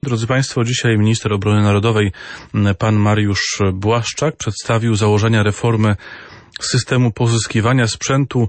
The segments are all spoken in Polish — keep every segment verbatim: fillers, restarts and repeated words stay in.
Drodzy Państwo, dzisiaj minister obrony narodowej, pan Mariusz Błaszczak, przedstawił założenia reformy systemu pozyskiwania sprzętu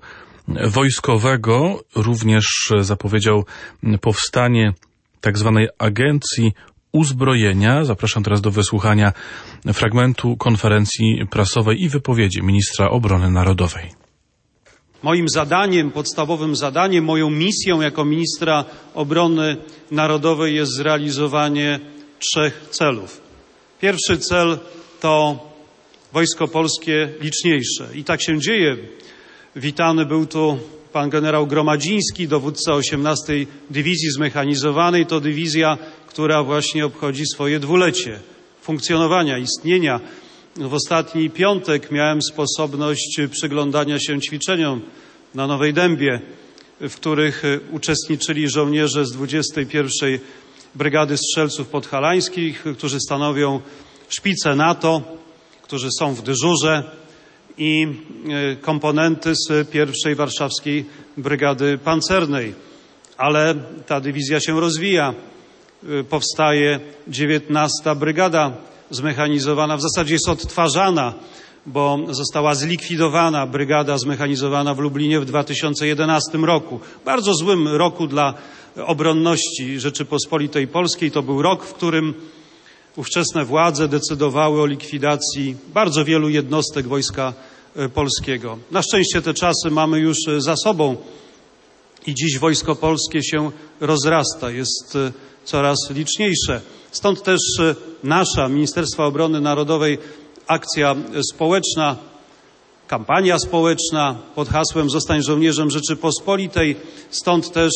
wojskowego. Również zapowiedział powstanie tak zwanej agencji uzbrojenia. Zapraszam teraz do wysłuchania fragmentu konferencji prasowej i wypowiedzi ministra obrony narodowej. Moim zadaniem, podstawowym zadaniem, moją misją jako ministra obrony narodowej jest zrealizowanie trzech celów. Pierwszy cel to Wojsko Polskie liczniejsze. I tak się dzieje. Witany był tu pan generał Gromadziński, dowódca osiemnastej Dywizji Zmechanizowanej. To dywizja, która właśnie obchodzi swoje dwulecie funkcjonowania, istnienia. W ostatni piątek miałem sposobność przyglądania się ćwiczeniom na Nowej Dębie, w których uczestniczyli żołnierze z dwudziestej pierwszej Brygady Strzelców Podhalańskich, którzy stanowią szpicę NATO, którzy są w dyżurze, i komponenty z pierwszej Warszawskiej Brygady Pancernej. Ale ta dywizja się rozwija. Powstaje dziewiętnasta Brygada Zmechanizowana, w zasadzie jest odtwarzana, bo została zlikwidowana brygada zmechanizowana w Lublinie w dwa tysiące jedenastym roku. Bardzo złym roku dla obronności Rzeczypospolitej Polskiej. To był rok, w którym ówczesne władze decydowały o likwidacji bardzo wielu jednostek Wojska Polskiego. Na szczęście te czasy mamy już za sobą i dziś Wojsko Polskie się rozrasta, jest coraz liczniejsze. Stąd też nasza, Ministerstwa Obrony Narodowej, akcja społeczna, kampania społeczna pod hasłem „Zostań żołnierzem Rzeczypospolitej”. Stąd też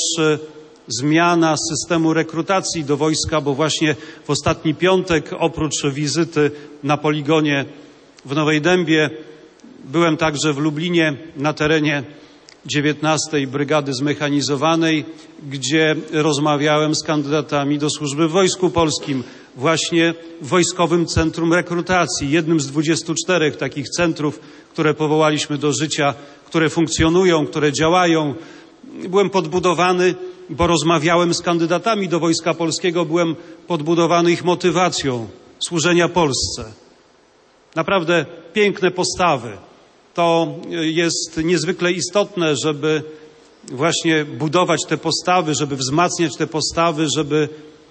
zmiana systemu rekrutacji do wojska, bo właśnie w ostatni piątek, oprócz wizyty na poligonie w Nowej Dębie, byłem także w Lublinie na terenie dziewiętnastej Brygady Zmechanizowanej, gdzie rozmawiałem z kandydatami do służby w Wojsku Polskim, właśnie w Wojskowym Centrum Rekrutacji, jednym z dwudziestu czterech takich centrów, które powołaliśmy do życia, które funkcjonują, które działają. Byłem podbudowany, bo rozmawiałem z kandydatami do Wojska Polskiego, byłem podbudowany ich motywacją służenia Polsce. Naprawdę piękne postawy. To jest niezwykle istotne, żeby właśnie budować te postawy, żeby wzmacniać te postawy, żeby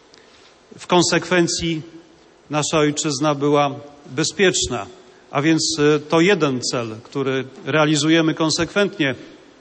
w konsekwencji nasza ojczyzna była bezpieczna. A więc to jeden cel, który realizujemy konsekwentnie.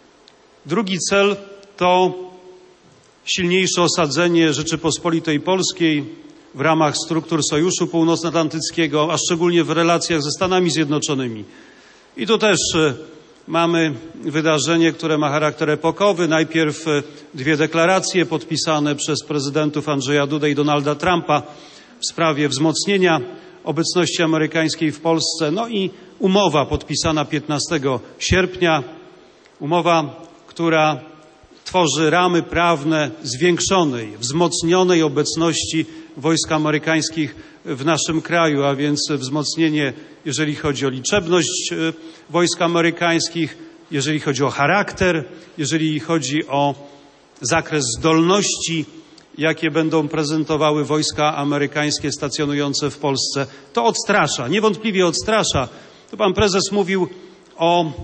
Drugi cel to silniejsze osadzenie Rzeczypospolitej Polskiej w ramach struktur Sojuszu Północnoatlantyckiego, a szczególnie w relacjach ze Stanami Zjednoczonymi. I tu też mamy wydarzenie, które ma charakter epokowy. Najpierw dwie deklaracje podpisane przez prezydentów Andrzeja Dudę i Donalda Trumpa w sprawie wzmocnienia obecności amerykańskiej w Polsce. No i umowa podpisana piętnastego sierpnia. Umowa, która tworzy ramy prawne zwiększonej, wzmocnionej obecności wojsk amerykańskich w naszym kraju, a więc wzmocnienie, jeżeli chodzi o liczebność wojsk amerykańskich, jeżeli chodzi o charakter, jeżeli chodzi o zakres zdolności, jakie będą prezentowały wojska amerykańskie stacjonujące w Polsce. To odstrasza, niewątpliwie odstrasza. To pan prezes mówił o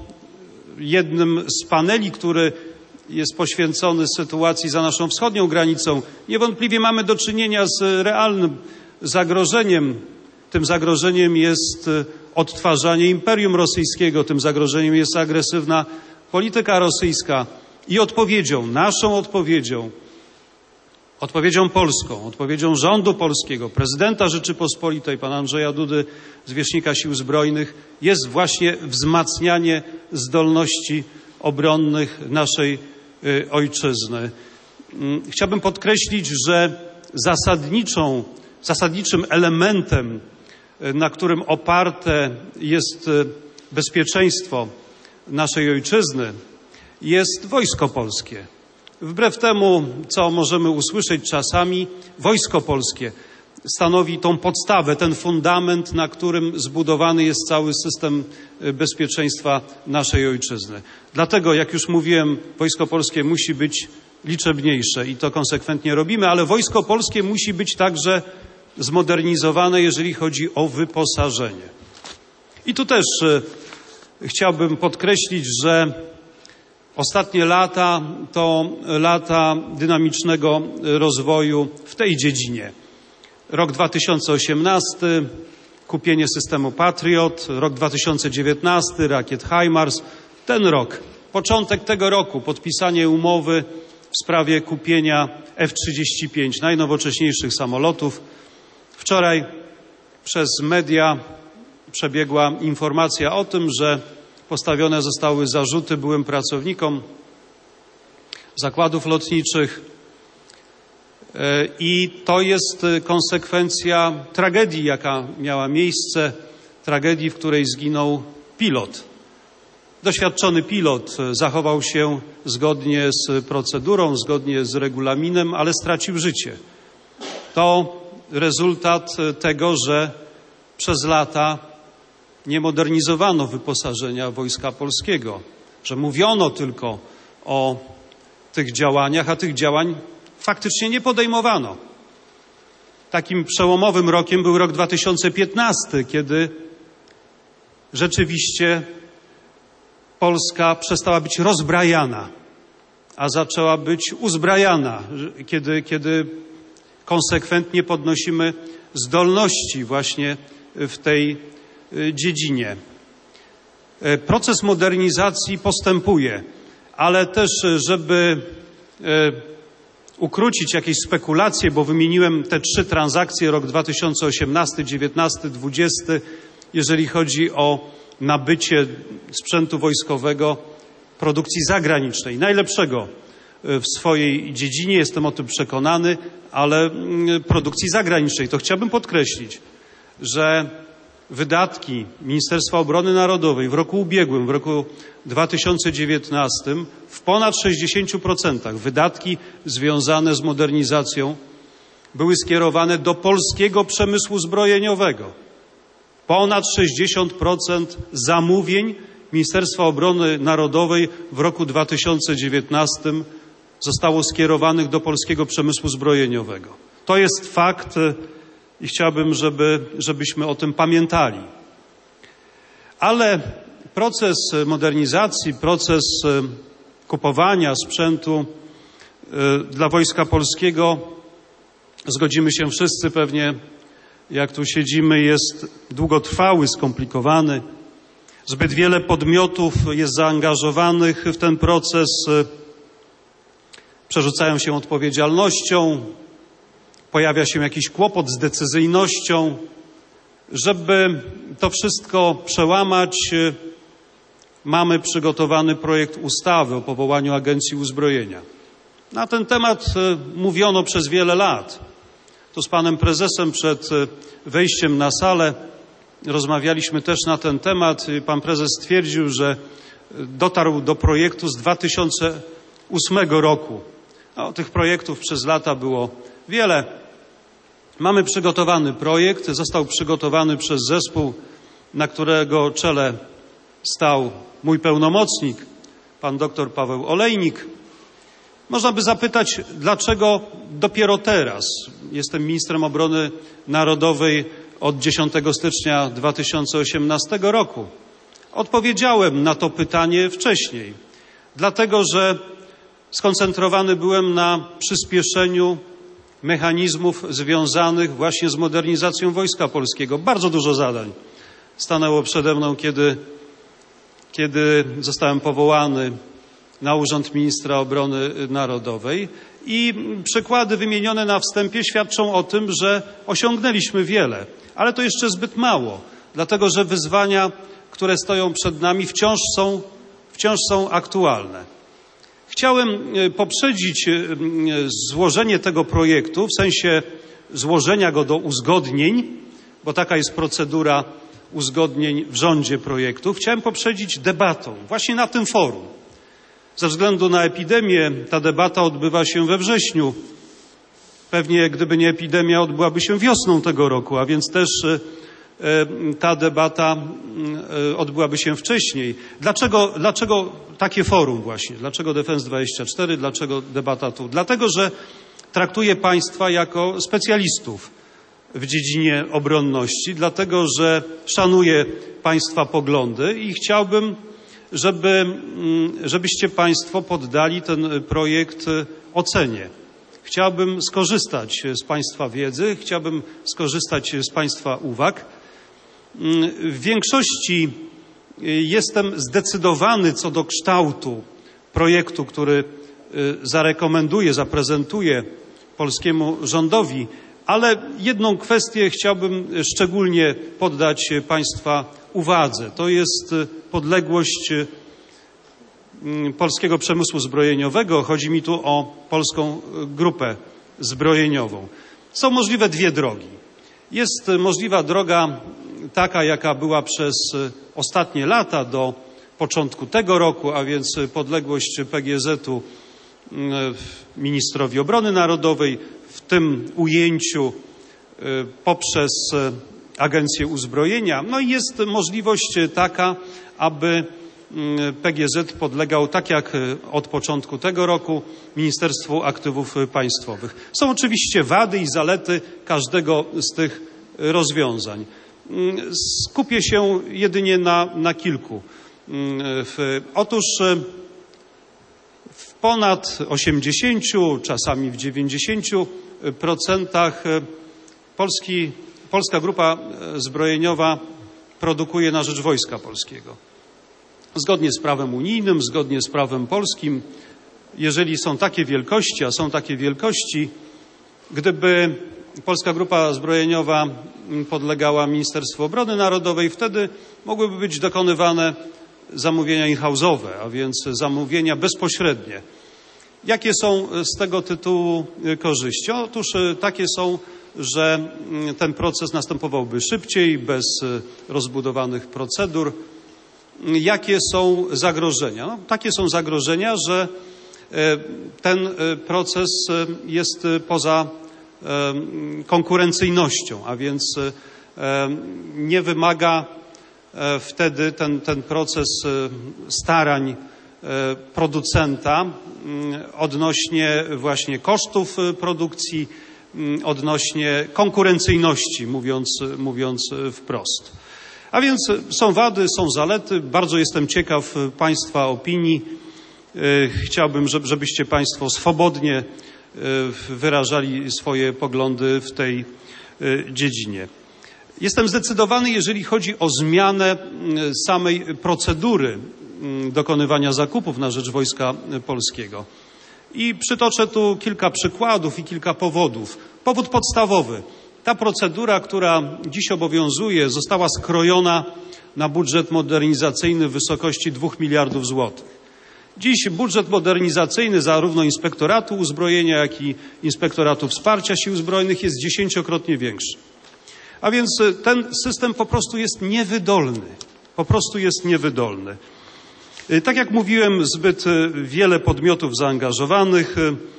jednym z paneli, który jest poświęcony sytuacji za naszą wschodnią granicą. Niewątpliwie mamy do czynienia z realnym zagrożeniem. Tym zagrożeniem jest odtwarzanie Imperium Rosyjskiego, tym zagrożeniem jest agresywna polityka rosyjska. I odpowiedzią, naszą odpowiedzią, odpowiedzią polską, odpowiedzią rządu polskiego, prezydenta Rzeczypospolitej, pana Andrzeja Dudy, zwierzchnika Sił Zbrojnych, jest właśnie wzmacnianie zdolności obronnych naszej ojczyzny. Chciałbym podkreślić, że zasadniczą, zasadniczym elementem, na którym oparte jest bezpieczeństwo naszej ojczyzny, jest Wojsko Polskie. Wbrew temu, co możemy usłyszeć czasami, Wojsko Polskie stanowi tą podstawę, ten fundament, na którym zbudowany jest cały system bezpieczeństwa naszej ojczyzny. Dlatego, jak już mówiłem, Wojsko Polskie musi być liczebniejsze i to konsekwentnie robimy, ale Wojsko Polskie musi być także zmodernizowane, jeżeli chodzi o wyposażenie. I tu też chciałbym podkreślić, że ostatnie lata to lata dynamicznego rozwoju w tej dziedzinie. Rok dwa tysiące osiemnasty, kupienie systemu Patriot, rok dwa tysiące dziewiętnasty, rakiet HIMARS, ten rok, początek tego roku, podpisanie umowy w sprawie kupienia F trzydzieści pięć, najnowocześniejszych samolotów. Wczoraj przez media przebiegła informacja o tym, że postawione zostały zarzuty byłym pracownikom zakładów lotniczych i to jest konsekwencja tragedii, jaka miała miejsce, tragedii, w której zginął pilot. Doświadczony pilot zachował się zgodnie z procedurą, zgodnie z regulaminem, ale stracił życie. To rezultat tego, że przez lata nie modernizowano wyposażenia Wojska Polskiego, że mówiono tylko o tych działaniach, a tych działań faktycznie nie podejmowano. Takim przełomowym rokiem był rok dwa tysiące piętnasty, kiedy rzeczywiście Polska przestała być rozbrajana, a zaczęła być uzbrajana, kiedy, kiedy konsekwentnie podnosimy zdolności właśnie w tej dziedzinie. Proces modernizacji postępuje, ale też, żeby ukrócić jakieś spekulacje, bo wymieniłem te trzy transakcje, rok dwa tysiące osiemnasty, dziewiętnasty, dwudziesty, jeżeli chodzi o nabycie sprzętu wojskowego produkcji zagranicznej, najlepszego w swojej dziedzinie, jestem o tym przekonany, ale produkcji zagranicznej. To chciałbym podkreślić, że wydatki Ministerstwa Obrony Narodowej w roku ubiegłym, w roku dwa tysiące dziewiętnastym w ponad sześćdziesięciu procentach wydatki związane z modernizacją były skierowane do polskiego przemysłu zbrojeniowego. Ponad sześćdziesiąt procent zamówień Ministerstwa Obrony Narodowej w roku dwa tysiące dziewiętnastym zostało skierowanych do polskiego przemysłu zbrojeniowego. To jest fakt i chciałbym, żeby, żebyśmy o tym pamiętali. Ale proces modernizacji, proces kupowania sprzętu dla Wojska Polskiego, zgodzimy się wszyscy pewnie, jak tu siedzimy, jest długotrwały, skomplikowany. Zbyt wiele podmiotów jest zaangażowanych w ten proces, przerzucają się odpowiedzialnością, pojawia się jakiś kłopot z decyzyjnością. Żeby to wszystko przełamać, mamy przygotowany projekt ustawy o powołaniu Agencji Uzbrojenia. Na ten temat mówiono przez wiele lat. Tu z panem prezesem przed wejściem na salę rozmawialiśmy też na ten temat. Pan prezes stwierdził, że dotarł do projektu z dwa tysiące ósmego roku. No, tych projektów przez lata było wiele. Mamy przygotowany projekt, został przygotowany przez zespół, na którego czele stał mój pełnomocnik, pan doktor Paweł Olejnik. Można by zapytać, dlaczego dopiero teraz? Jestem ministrem obrony narodowej od dziesiątego stycznia dwa tysiące osiemnastego roku. Odpowiedziałem na to pytanie wcześniej, dlatego że skoncentrowany byłem na przyspieszeniu mechanizmów związanych właśnie z modernizacją Wojska Polskiego. Bardzo dużo zadań stanęło przede mną, kiedy, kiedy zostałem powołany na urząd ministra obrony narodowej i przykłady wymienione na wstępie świadczą o tym, że osiągnęliśmy wiele, ale to jeszcze zbyt mało, dlatego że wyzwania, które stoją przed nami, wciąż są, wciąż są aktualne. Chciałem poprzedzić złożenie tego projektu, w sensie złożenia go do uzgodnień, bo taka jest procedura uzgodnień w rządzie projektu. Chciałem poprzedzić debatą właśnie na tym forum. Ze względu na epidemię ta debata odbywa się we wrześniu. Pewnie gdyby nie epidemia, odbyłaby się wiosną tego roku, a więc też ta debata odbyłaby się wcześniej. Dlaczego, dlaczego takie forum właśnie? Dlaczego Defense dwadzieścia cztery? Dlaczego debata tu? Dlatego, że traktuję państwa jako specjalistów w dziedzinie obronności, dlatego, że szanuję państwa poglądy i chciałbym, żeby, żebyście państwo poddali ten projekt ocenie. Chciałbym skorzystać z państwa wiedzy, chciałbym skorzystać z państwa uwag. W większości jestem zdecydowany co do kształtu projektu, który zarekomenduję, zaprezentuję polskiemu rządowi, ale jedną kwestię chciałbym szczególnie poddać państwa uwadze. To jest podległość polskiego przemysłu zbrojeniowego. Chodzi mi tu o Polską Grupę Zbrojeniową. Są możliwe dwie drogi. Jest możliwa droga taka, jaka była przez ostatnie lata do początku tego roku, a więc podległość P G Z-u ministrowi obrony narodowej, w tym ujęciu poprzez Agencję Uzbrojenia. No i jest możliwość taka, aby P G Z podlegał, tak jak od początku tego roku, Ministerstwu Aktywów Państwowych. Są oczywiście wady i zalety każdego z tych rozwiązań. Skupię się jedynie na, na kilku. Otóż w ponad osiemdziesięciu, czasami w dziewięćdziesięciu procentach Polski, Polska Grupa Zbrojeniowa produkuje na rzecz Wojska Polskiego. Zgodnie z prawem unijnym, zgodnie z prawem polskim, jeżeli są takie wielkości, a są takie wielkości, gdyby Polska Grupa Zbrojeniowa podlegała Ministerstwu Obrony Narodowej, wtedy mogłyby być dokonywane zamówienia in-house'owe, a więc zamówienia bezpośrednie. Jakie są z tego tytułu korzyści? Otóż takie są, że ten proces następowałby szybciej, bez rozbudowanych procedur. Jakie są zagrożenia? No, takie są zagrożenia, że ten proces jest poza konkurencyjnością, a więc nie wymaga wtedy ten, ten proces starań producenta odnośnie właśnie kosztów produkcji, odnośnie konkurencyjności, mówiąc, mówiąc wprost. A więc są wady, są zalety. Bardzo jestem ciekaw państwa opinii. Chciałbym, żebyście państwo swobodnie wyrażali swoje poglądy w tej dziedzinie. Jestem zdecydowany, jeżeli chodzi o zmianę samej procedury dokonywania zakupów na rzecz Wojska Polskiego. I przytoczę tu kilka przykładów i kilka powodów. Powód podstawowy. Ta procedura, która dziś obowiązuje, została skrojona na budżet modernizacyjny w wysokości dwóch miliardów złotych. Dziś budżet modernizacyjny zarówno Inspektoratu Uzbrojenia, jak i Inspektoratu Wsparcia Sił Zbrojnych jest dziesięciokrotnie większy. A więc ten system po prostu jest niewydolny. Po prostu jest niewydolny. Tak jak mówiłem, zbyt wiele podmiotów zaangażowanych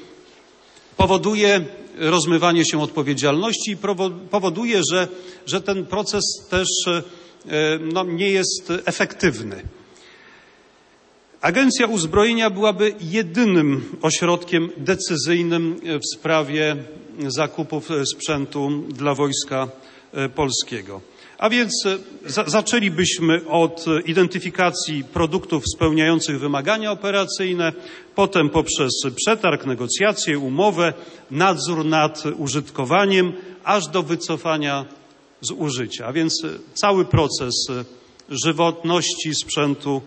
powoduje rozmywanie się odpowiedzialności i powoduje, że, że ten proces też no, nie jest efektywny. Agencja Uzbrojenia byłaby jedynym ośrodkiem decyzyjnym w sprawie zakupów sprzętu dla Wojska Polskiego. A więc za, zaczęlibyśmy od identyfikacji produktów spełniających wymagania operacyjne, potem poprzez przetarg, negocjacje, umowę, nadzór nad użytkowaniem, aż do wycofania z użycia. A więc cały proces żywotności sprzętu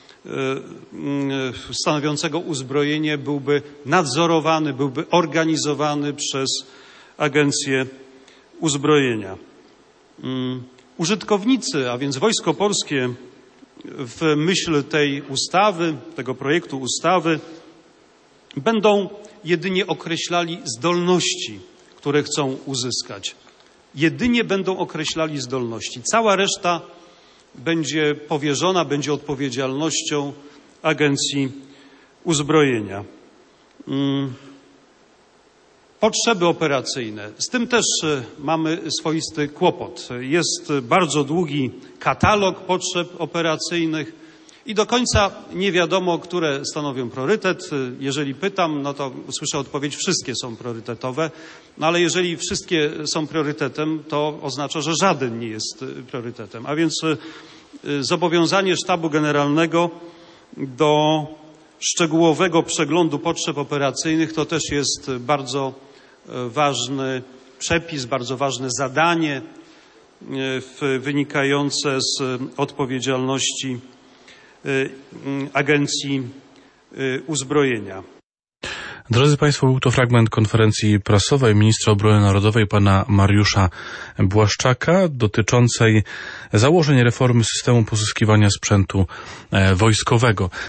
stanowiącego uzbrojenie byłby nadzorowany, byłby organizowany przez Agencję Uzbrojenia. Użytkownicy, a więc Wojsko Polskie w myśl tej ustawy, tego projektu ustawy będą jedynie określali zdolności, które chcą uzyskać. Jedynie będą określali zdolności. Cała reszta będzie powierzona, będzie odpowiedzialnością Agencji Uzbrojenia. Potrzeby operacyjne. Z tym też mamy swoisty kłopot. Jest bardzo długi katalog potrzeb operacyjnych i do końca nie wiadomo, które stanowią priorytet. Jeżeli pytam, no to słyszę odpowiedź, wszystkie są priorytetowe, no ale jeżeli wszystkie są priorytetem, to oznacza, że żaden nie jest priorytetem. A więc zobowiązanie Sztabu Generalnego do szczegółowego przeglądu potrzeb operacyjnych to też jest bardzo ważny przepis, bardzo ważne zadanie wynikające z odpowiedzialności Agencji Uzbrojenia. Drodzy Państwo, był to fragment konferencji prasowej ministra obrony narodowej pana Mariusza Błaszczaka dotyczącej założeń reformy systemu pozyskiwania sprzętu wojskowego.